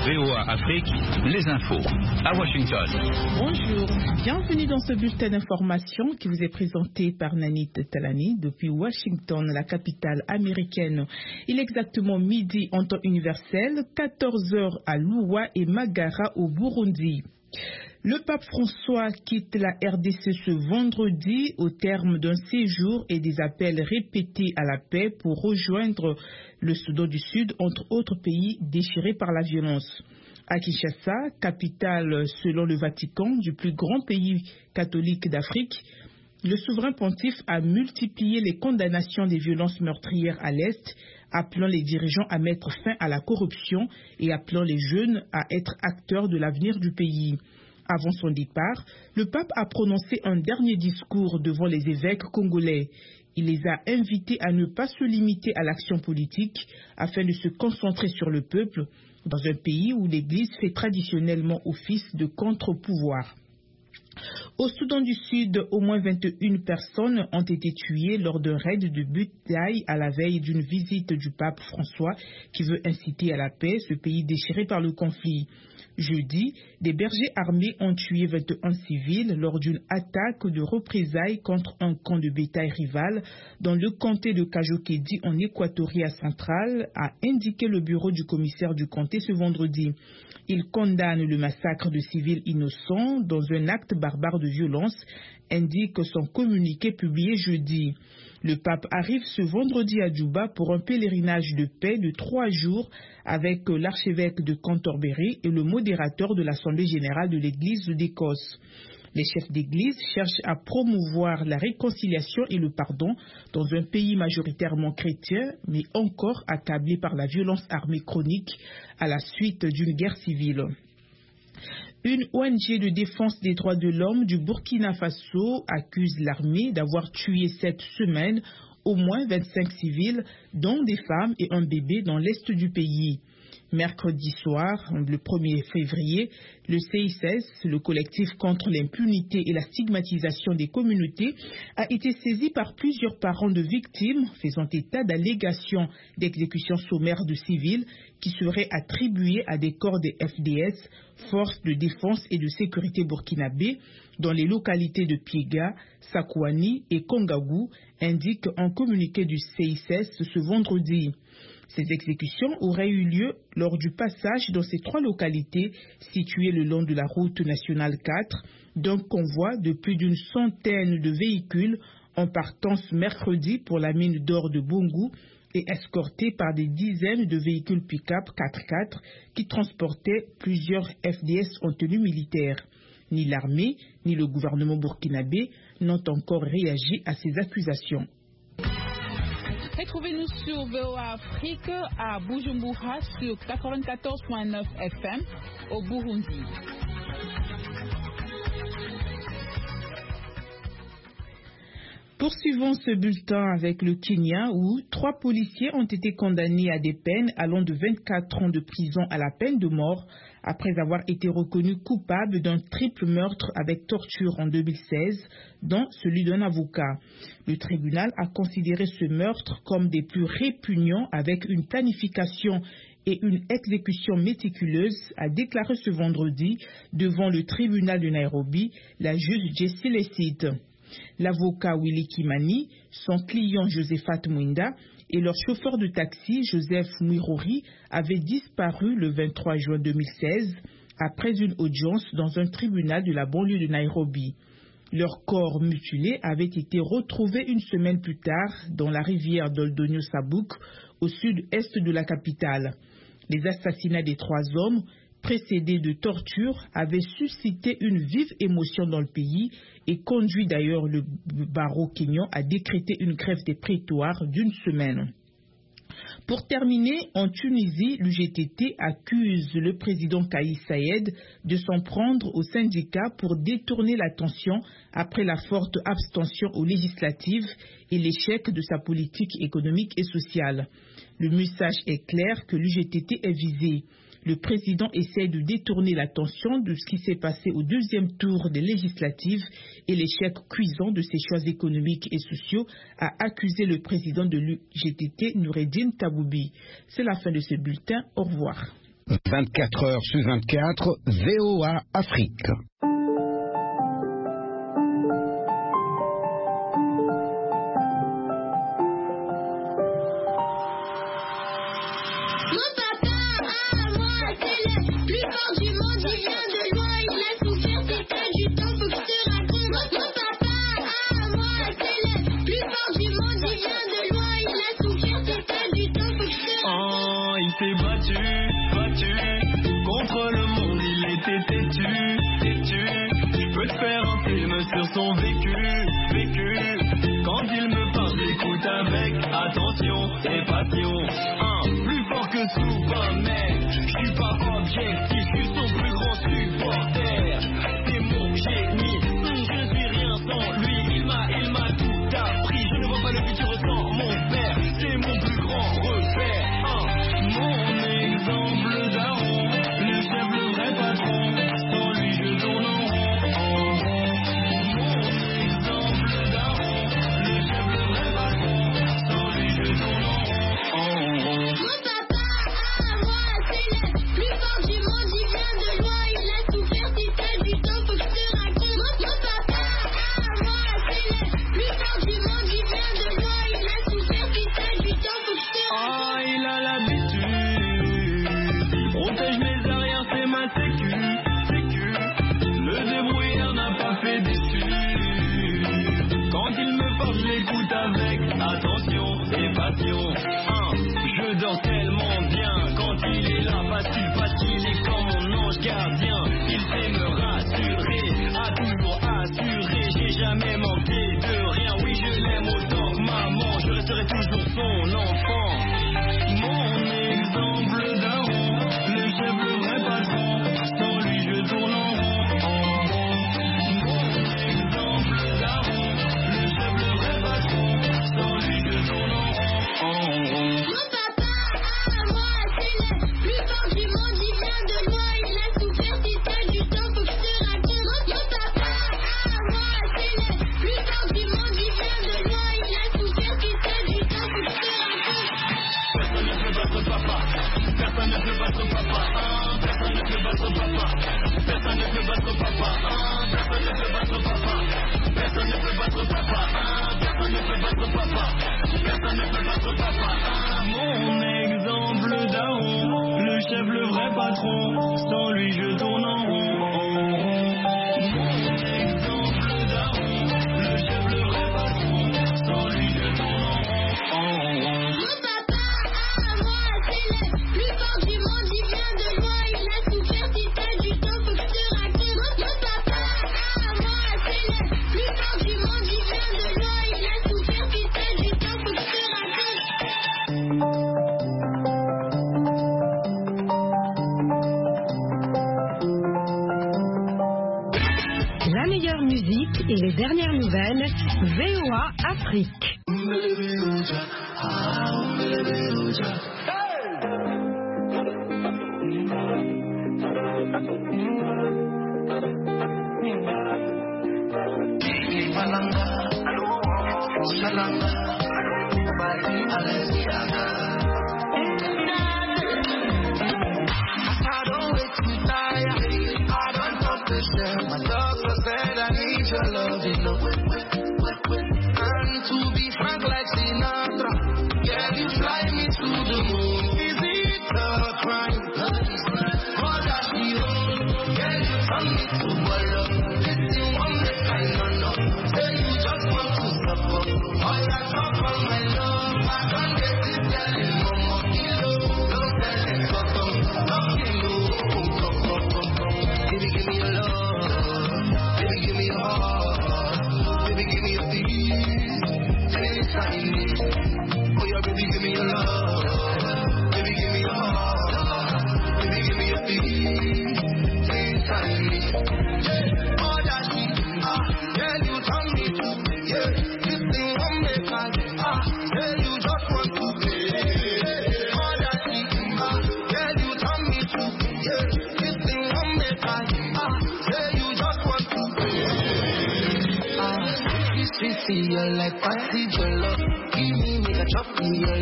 VOA Afrique, les infos à Washington. Bonjour, bienvenue dans ce bulletin d'information qui vous est présenté par Nanit Talani depuis Washington, la capitale américaine. Il est exactement midi en temps universel, 14h à Louwa et Magara au Burundi. Le pape François quitte la RDC ce vendredi au terme d'un séjour et des appels répétés à la paix pour rejoindre le Soudan du Sud, entre autres pays déchirés par la violence. À Kinshasa, capitale selon le Vatican du plus grand pays catholique d'Afrique, le souverain pontife a multiplié les condamnations des violences meurtrières à l'Est, appelant les dirigeants à mettre fin à la corruption et appelant les jeunes à être acteurs de l'avenir du pays. Avant son départ, le pape a prononcé un dernier discours devant les évêques congolais. Il les a invités à ne pas se limiter à l'action politique afin de se concentrer sur le peuple dans un pays où l'Église fait traditionnellement office de contre-pouvoir. Au Soudan du Sud, au moins 21 personnes ont été tuées lors d'un raid de bétail à la veille d'une visite du pape François qui veut inciter à la paix ce pays déchiré par le conflit. Jeudi, des bergers armés ont tué 21 civils lors d'une attaque de représailles contre un camp de bétail rival dans le comté de Kajokedi en Équatoria centrale, a indiqué le bureau du commissaire du comté ce vendredi. Il condamne le massacre de civils innocents dans un acte barbare de violence, indique son communiqué publié jeudi. Le pape arrive ce vendredi à Djouba pour un pèlerinage de paix de 3 jours avec l'archevêque de Canterbury et le modérateur de l'Assemblée générale de l'Église d'Écosse. Les chefs d'Église cherchent à promouvoir la réconciliation et le pardon dans un pays majoritairement chrétien, mais encore accablé par la violence armée chronique à la suite d'une guerre civile. Une ONG de défense des droits de l'homme du Burkina Faso accuse l'armée d'avoir tué cette semaine au moins 25 civils, dont des femmes et un bébé dans l'est du pays. Mercredi soir, le 1er février, le CICES, le collectif contre l'impunité et la stigmatisation des communautés, a été saisi par plusieurs parents de victimes faisant état d'allégations d'exécution sommaire de civils qui seraient attribuées à des corps des FDS, Forces de défense et de sécurité burkinabé, dans les localités de Piega, Sakouani et Kongagou, indique un communiqué du CICES ce vendredi. Ces exécutions auraient eu lieu lors du passage dans ces 3 localités situées le long de la route nationale 4 d'un convoi de plus d'une centaine de véhicules en partance mercredi pour la mine d'or de Bungu et escortés par des dizaines de véhicules pick-up 4x4 qui transportaient plusieurs FDS en tenue militaire. Ni l'armée ni le gouvernement burkinabé n'ont encore réagi à ces accusations. Retrouvez-nous sur VOA Afrique à Bujumbura sur 94.9 FM au Burundi. Poursuivons ce bulletin avec le Kenya où 3 policiers ont été condamnés à des peines allant de 24 ans de prison à la peine de mort après avoir été reconnus coupables d'un triple meurtre avec torture en 2016, dont celui d'un avocat. Le tribunal a considéré ce meurtre comme des plus répugnants avec une planification et une exécution méticuleuse, a déclaré ce vendredi devant le tribunal de Nairobi la juge Jessie Lessit. L'avocat Willy Kimani, son client Josephat Mwinda et leur chauffeur de taxi Joseph Mwirori avaient disparu le 23 juin 2016 après une audience dans un tribunal de la banlieue de Nairobi. Leurs corps mutilés avaient été retrouvés une semaine plus tard dans la rivière d'Oldonyo Sabouk au sud-est de la capitale. Les assassinats des 3 hommes précédés de torture avaient suscité une vive émotion dans le pays et conduit d'ailleurs le barreau kényan à décréter une grève des prétoires d'1 semaine. Pour terminer, en Tunisie, l'UGTT accuse le président Kais Saied de s'en prendre aux syndicats pour détourner l'attention après la forte abstention aux législatives et l'échec de sa politique économique et sociale. Le message est clair que l'UGTT est visé. Le président essaie de détourner l'attention de ce qui s'est passé au 2e tour des législatives et l'échec cuisant de ses choix économiques et sociaux, a accusé le président de l'UGTT, Noureddine Taboubi. C'est la fin de ce bulletin. Au revoir. 24 heures sur 24, VOA Afrique. Sur son vécu. Quand il me parle, j'écoute avec attention et passion. Plus fort que Superman, je suis pas objectif, je suis son plus grand supporter. C'est mon génie, je suis rien sans lui. Il m'a tout appris, je ne vois pas le futur sans mon père. C'est mon plus grand repère. Mon exemple daron, le chef, le vrai patron. Sans lui, je tourne en rond. Je dors tellement bien quand il est là, parce qu'il est comme mon ange gardien. Il sait me rassurer, a toujours assuré. J'ai jamais manqué de rien. Oui, je l'aime autant que maman, je resterai toujours son enfant. Mon exemple daron, le chef, le vrai patron. Sans lui, je tourne en rond. Mon exemple daron, le chef, le vrai patron. Sans lui, je tourne en rond. Mon papa à moi, c'est le plus fort du monde, il vient de loin, il a souffert, si t'as du temps, faut que je te raconte. Mon papa à moi, c'est le plus fort du monde, il vient de loin, il a souffert, si t'as du temps, faut que je te raconte. Personne ne peut battre papa, personne ne peut battre papa, personne ne peut battre papa, personne ne peut battre papa, personne ne peut battre papa, personne ne peut battre papa, personne ne peut battre papa, personne ne peut battre papa. Mon exemple daron, le chef, le vrai patron. Sans lui, je tourne en rond. Mon exemple daron, le chef, le vrai patron. Sans lui, je tourne en rond. Mon papa à moi, c'est le plus fort du monde. Il vient de loin, il a souffert. Si t'as du temps, faut que je te raconte. Mon papa à moi, c'est le plus fort du monde. Il vient de loin, il a souffert. Si t'as du temps, faut que je te raconte. La meilleure musique et les dernières nouvelles, VOA Afrique. My doctor said I need your love, you know. And to be frank like Sinatra, yeah, you fly me to the moon. Is it a crime? For that you yeah, you turn me to a love. This thing won't make I know. Say you just want to suffer. All that talk on my love, I don't get this girl in no more kilo. Don't tell it, come, don't kilo. Baby, give me your love. Baby, give me your heart. Baby, give me your peace. Anytime you need. Oh, yeah, baby, give me your love. Baby, give me your heart. Baby, give me your peace. Anytime you need. Oh, that shit. Yeah, you tell me to. Yeah, this thing won't make us. Yeah, you just want to play. Oh, that shit. Yeah, you tell me to. Yeah, this thing won't make us. Yeah, you just want to play. Sweet, you're like party jollof. Give me a chop, you're